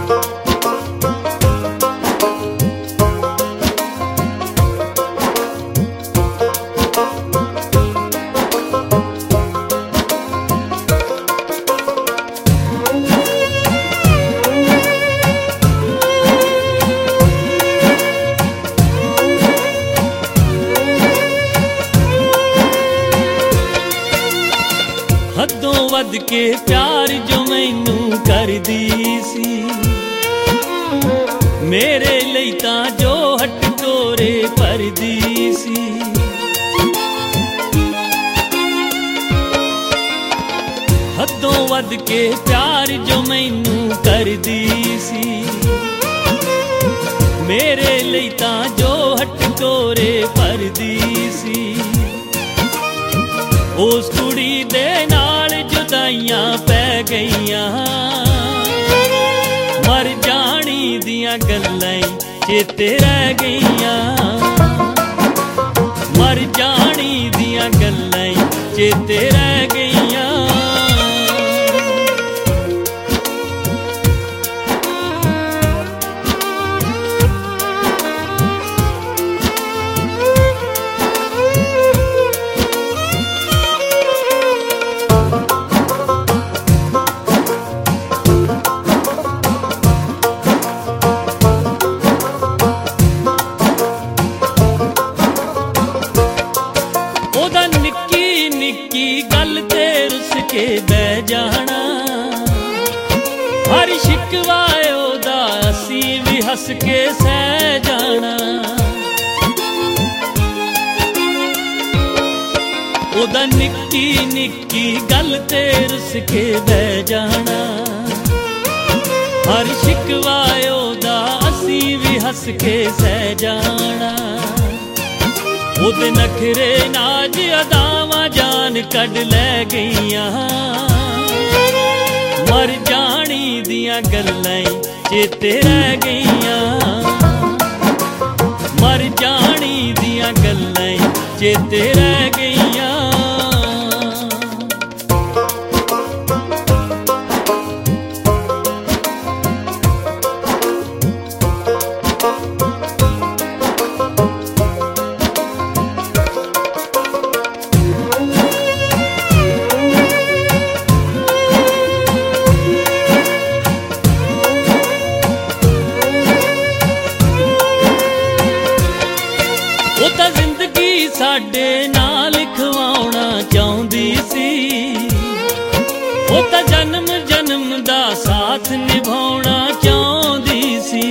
हदों वध के प्यार जो मैनू करदी सी, मेरे लई तां जो हट टोरे भरदी सी। हदों वध के प्यार जो मैनू करदी सी, मेरे लई तां जो हट टोरे भरदी सी। उस कुड़ी दे नाल जुदाइयां पै गईयां, मर जानी दियां गल्लां चेते रह गईयां, मर जानी दियां गल्लां चेते रह गईयां। के बह जाना हर शिकवा ओदा असी भी हस के सह जाना। ओदा निक्की निक्की गल ते रुस के बह जाना, हर शिकवा ओदा असी भी हस के सह जाना। ओदे नखरे नाज अदावां जान कढ लै गईयां, मर जानी दियां गल्लां चेते रह गईयां, मर जानी दियां गल्लां चेते रह गईयां। जिंदगी साडे नाल खवाउणा चाहुंदी सी, ओ तां जन्म जन्म दा साथ निभाउणा चाहुंदी सी।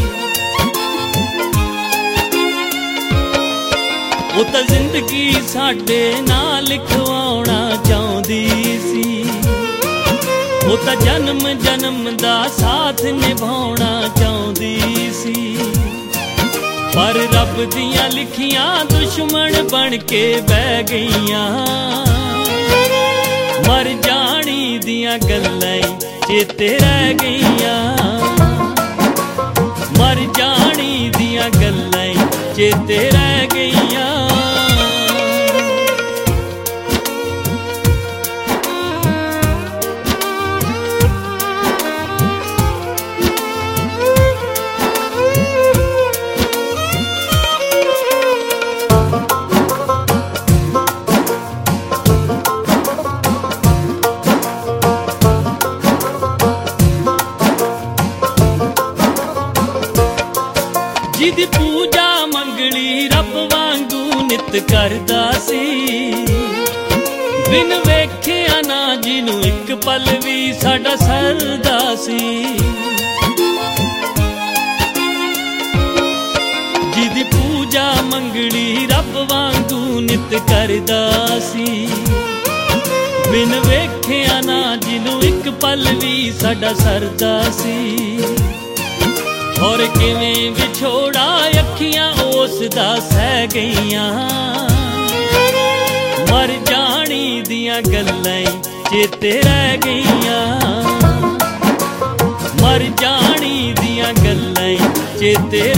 ओ तां जिंदगी साडे नाल खवाउणा चाहुंदी सी, ओ तां जन्म जन्म दा साथ निभाउणा चाहुंदी सी। पर रब दियां लिखियां दुश्मन बन के बह गईयां, मर जानी दियां गल्लां चेते रह गईयां, मर जानी दियां गल्लां चेते रह गईयां। जिदी पूजा मंगली रब वांगू नित करदा सी, बिन वेखिया ना जिनू एक पल भी साडा सरदा सी। जिदी पूजा मंगली रब वांगू नित करदा सी, बिन वेखिया ना जिनू एक पल भी साडा सरदा सी। और किवें विछोड़ा अखियां उस दा सह गईयां, मर जानी दियां गल्लां चेते रह गईयां, मर जानी दियां गल्लां चेते